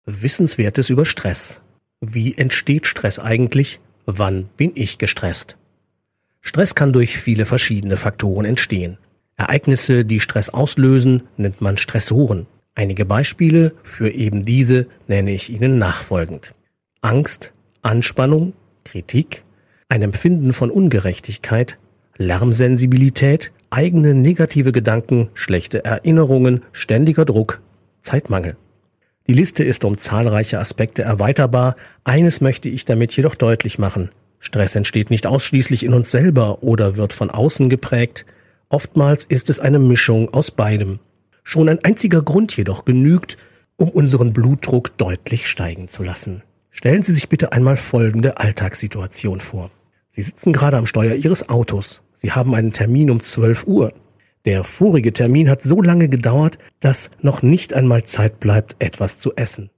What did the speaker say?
Wissenswertes über Stress. Wie entsteht Stress eigentlich? Wann bin ich gestresst? Stress kann durch viele verschiedene Faktoren entstehen. Ereignisse, die Stress auslösen, nennt man Stressoren. Einige Beispiele für eben diese nenne ich Ihnen nachfolgend. Angst, Anspannung, Kritik, ein Empfinden von Ungerechtigkeit, Lärmsensibilität, eigene negative Gedanken, schlechte Erinnerungen, ständiger Druck, Zeitmangel. Die Liste ist um zahlreiche Aspekte erweiterbar. Eines möchte ich damit jedoch deutlich machen. Stress entsteht nicht ausschließlich in uns selber oder wird von außen geprägt. Oftmals ist es eine Mischung aus beidem. Schon ein einziger Grund jedoch genügt, um unseren Blutdruck deutlich steigen zu lassen. Stellen Sie sich bitte einmal folgende Alltagssituation vor. Sie sitzen gerade am Steuer Ihres Autos. Sie haben einen Termin um 12 Uhr. Der vorige Termin hat so lange gedauert, dass noch nicht einmal Zeit bleibt, etwas zu essen.